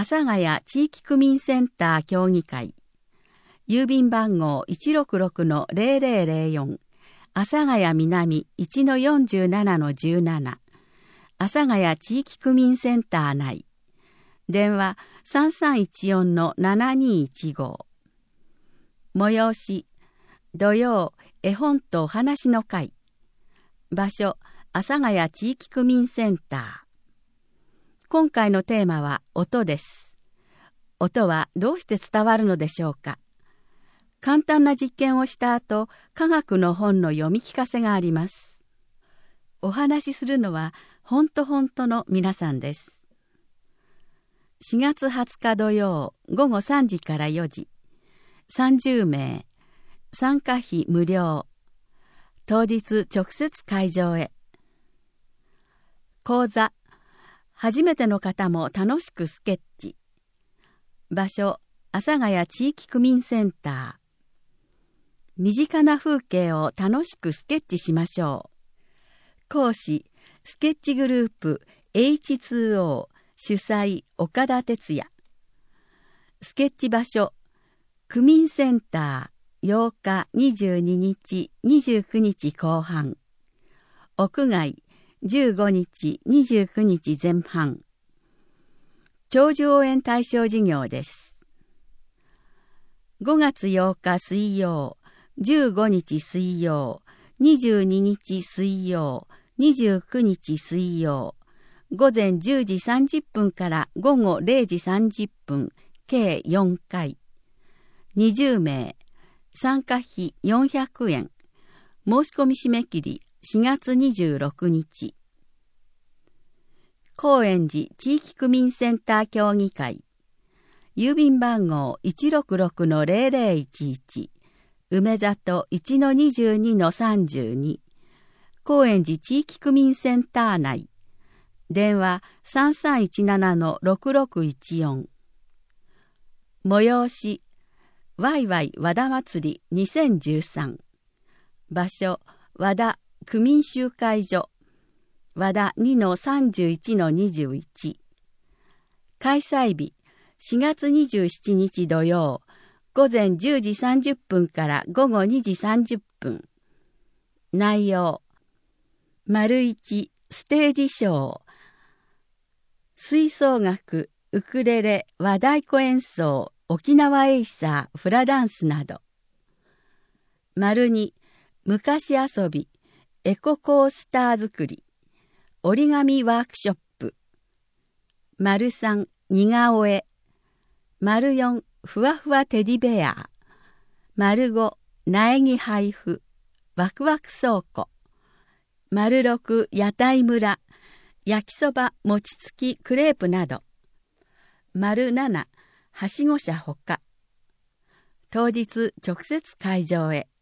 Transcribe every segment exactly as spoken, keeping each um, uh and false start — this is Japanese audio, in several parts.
阿佐ヶ谷地域区民センター協議会、郵便番号 いちろくろくのゼロゼロゼロよん、阿佐ヶ谷南 いちのよんじゅうななのじゅうなな、阿佐ヶ谷地域区民センター内、電話 さんさんいちよんのななにいちご。催し、土曜絵本とお話の会。場所、阿佐ヶ谷地域区民センター。今回のテーマは音です。音はどうして伝わるのでしょうか。簡単な実験をした後、科学の本の読み聞かせがあります。お話しするのは、ほんとほんとの皆さんです。しがつはつか土曜、午後さんじからよじ、さんじゅうめい、参加費無料、当日直接会場へ。講座、初めての方も楽しくスケッチ。場所、阿佐ヶ谷地域区民センター。身近な風景を楽しくスケッチしましょう。講師、スケッチグループ エイチツーオー 主催岡田哲也。スケッチ場所、区民センターようか、にじゅうににち、にじゅうくにち後半。屋外じゅうごにち、にじゅうくにち前半。長寿応援対象事業です。ごがつようか水曜、じゅうごにち水曜、にじゅうににち水曜、にじゅうくにち水曜、午前じゅうじさんじゅっぷんから午後れいじさんじゅっぷん、計よんかい。にじゅうめい、参加費よんひゃくえん。申し込み締め切りしがつにじゅうろくにち。高円寺地域区民センター協議会。郵便番号 いちろくろくのゼロゼロいちいち。梅里 いちのにじゅうにのさんじゅうに。高円寺地域区民センター内。電話 さんさんいちななのろくろくいちよん。催し、ワイワイ和田祭りにせんじゅうさん。場所、和田区民集会所。和田 にのさんじゅういちのにじゅういち。開催日、しがつにじゅうしちにち土曜、午前じゅうじさんじゅっぷんから午後にじさんじゅっぷん。内容、丸一ステージショー、吹奏楽、ウクレレ、和太鼓演奏、沖縄エイサー、フラダンスなど。丸二、昔遊び、エココースター作り、折り紙ワークショップ。丸三、似顔絵。丸四、ふわふわテディベア。丸五、苗木配布。ワクワク倉庫。丸六、屋台村。焼きそば、餅つき、クレープなど。丸七、はしご車ほか。当日直接会場へ。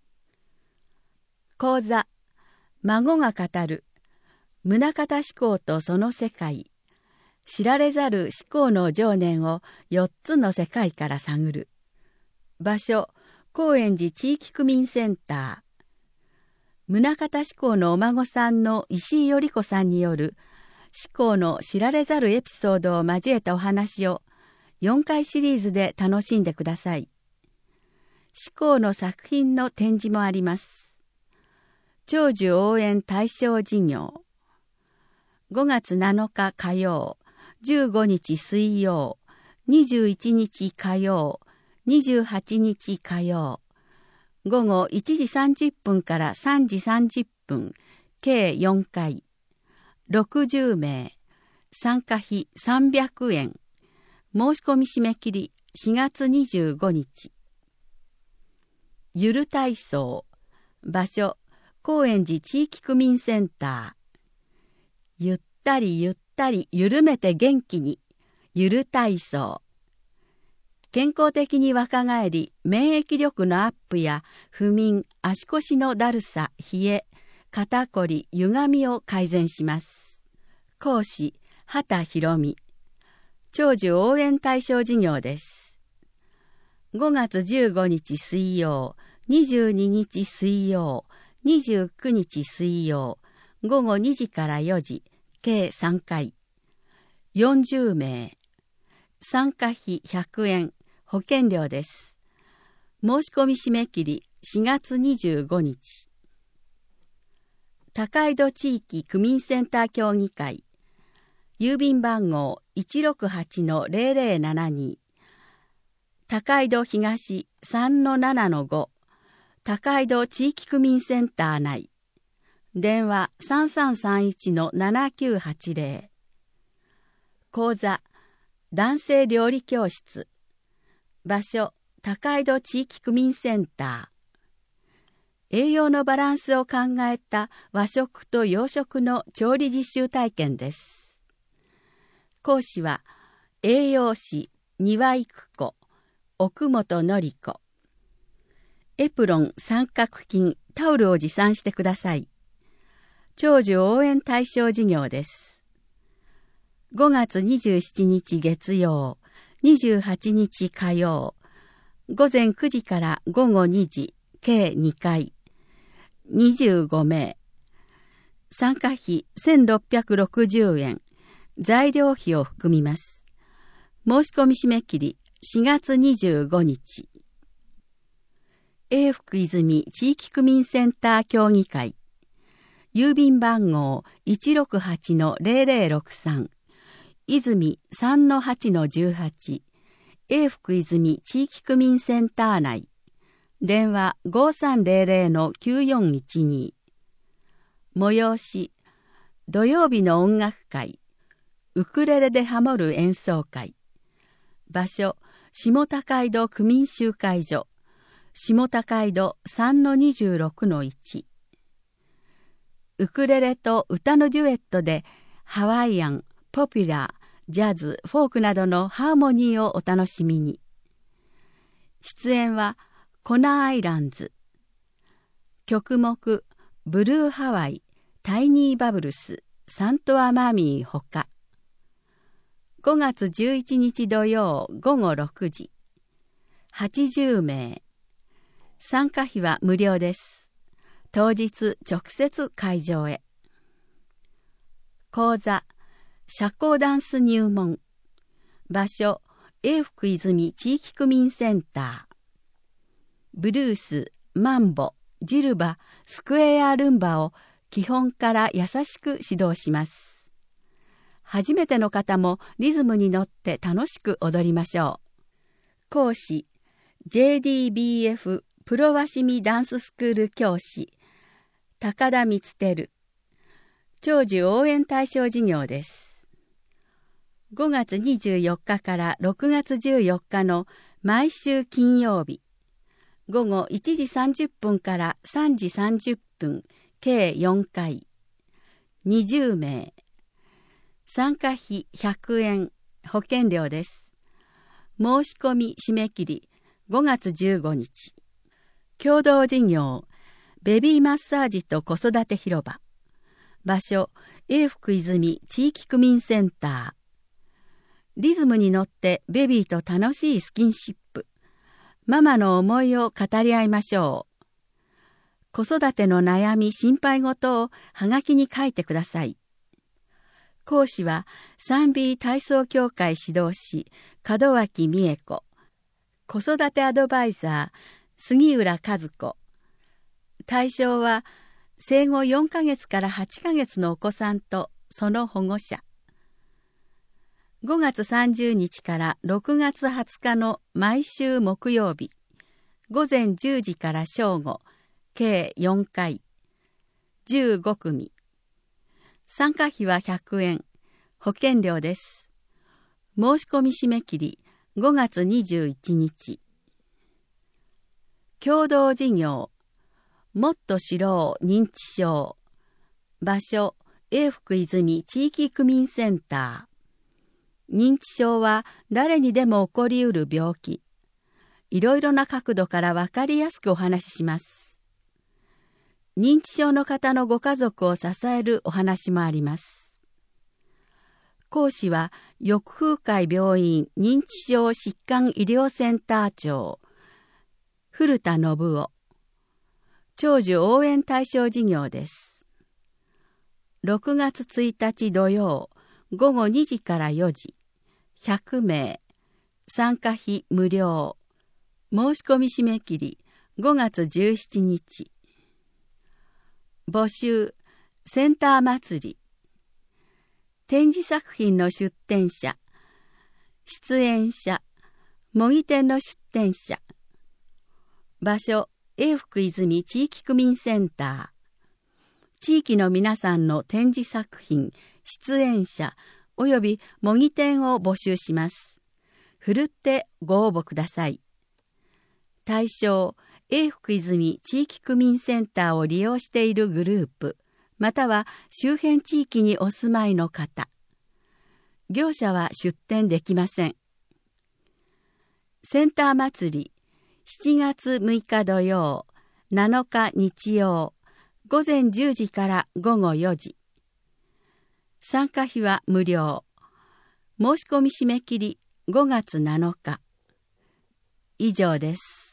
講座、孫が語る。宗像志功とその世界。知られざる志功の情念をよっつの世界から探る。場所、高円寺地域区民センター。宗像志功のお孫さんの石井頼子さんによる志功の知られざるエピソードを交えたお話をよんかいシリーズで楽しんでください。志功の作品の展示もあります。長寿応援対象事業。ごがつなのか火曜、じゅうごにち水曜、にじゅういちにち火曜、にじゅうはちにち火曜。午後いちじさんじゅっぷんからさんじさんじゅっぷん、計よんかい。ろくじゅうめい。参加費さんびゃくえん。申し込み締め切りしがつにじゅうごにち。ゆる体操。場所、高円寺地域区民センター。ゆったりゆったり緩めて元気に。ゆる体操。健康的に若返り、免疫力のアップや不眠、足腰のだるさ、冷え、肩こり、歪みを改善します。講師、畑博美。長寿応援対象事業です。ごがつじゅうごにち水曜、にじゅうににち水曜、にじゅうくにち水曜、ごごにじからよじ、計さんかい。よんじゅうめい。 参加費ひゃくえん、保険料です。申し込み締め切りしがつにじゅうごにち。高井戸地域区民センター協議会、郵便番号 いちろくはちのゼロゼロななに、高井戸東 さんのななのご、高井戸地域区民センター内、電話 さんさんさんいちのななきゅうはちゼロ、講座男性料理教室、場所高井戸地域区民センター、栄養のバランスを考えた和食と洋食の調理実習体験です。講師は栄養士丹羽育子、奥本典子。エプロン、三角巾、タオルを持参してください。長寿応援対象事業です。ごがつにじゅうしちにち月曜、にじゅうはちにち火曜、午前くじから午後にじ、計にかい、にじゅうごめい。参加費せんろっぴゃくろくじゅうえん、材料費を含みます。申し込み締め切りしがつにじゅうごにち。永福泉地域区民センター協議会、郵便番号 いちろくはちのゼロゼロろくさん、泉 さんのはちのじゅうはち、永福泉地域区民センター内、電話 ごさんゼロゼロのきゅうよんいちに。催し、土曜日の音楽会、ウクレレでハモる演奏会。場所、下高井戸区民集会所、下高井戸 さんのにじゅうろくのいち。ウクレレと歌のデュエットでハワイアン、ポピュラー、ジャズ、フォークなどのハーモニーをお楽しみに。出演はコナーアイランズ。曲目、ブルーハワイ、タイニーバブルス、サントアマミーほか。ごがつじゅういちにち土曜ごごろくじ。はちじゅうめい。参加費は無料です。当日直接会場へ。講座、社交ダンス入門。場所、永福泉地域区民センター。ブルース、マンボ、ジルバ、スクエアルンバを基本から優しく指導します。初めての方もリズムに乗って楽しく踊りましょう。講師、ジェーディービーエフ プロワシミダンススクール教師、高田光輝。長寿応援対象事業です。ごがつにじゅうよっかからろくがつじゅうよっかの毎週金曜日、午後いちじさんじゅっぷんからさんじさんじゅっぷん、計よんかい、にじゅうめい。参加費ひゃくえん、保険料です。申し込み締め切りごがつじゅうごにち。共同事業、ベビーマッサージと子育て広場。場所、永福泉地域区民センター。リズムに乗ってベビーと楽しいスキンシップ。ママの思いを語り合いましょう。子育ての悩み、心配事をはがきに書いてください。講師は スリービー 体操協会指導士門脇美恵子、子育てアドバイザー杉浦和子。対象は生後よんかげつからはちかげつのお子さんとその保護者。ごがつさんじゅうにちからろくがつはつかの毎週木曜日、午前じゅうじから正午、計よんかい、じゅうごくみ。参加費はひゃくえん、保険料です。申し込み締め切りごがつにじゅういちにち。共同事業、もっと知ろう認知症。場所、永福泉地域区民センター。認知症は誰にでも起こりうる病気。いろいろな角度からわかりやすくお話しします。認知症の方のご家族を支えるお話もあります。講師は翼風会病院認知症疾患医療センター長古田信夫。長寿応援対象事業です。ろくがつついたち土曜午後にじからよじ、ひゃくめい、 参加費無料。申し込み締め切りごがつじゅうしちにち。募集センター祭り。展示作品の出展者、出演者、模擬店の出展者。場所、永福泉地域区民センター。地域の皆さんの展示作品、出演者および模擬店を募集します。ふるってご応募ください。対象、永福泉地域区民センターを利用しているグループ、または周辺地域にお住まいの方。業者は出店できません。センター祭り、しちがつむいか土曜、なのか日曜、ごぜんじゅうじからごごよじ。参加費は無料。申し込み締め切りごがつなのか。以上です。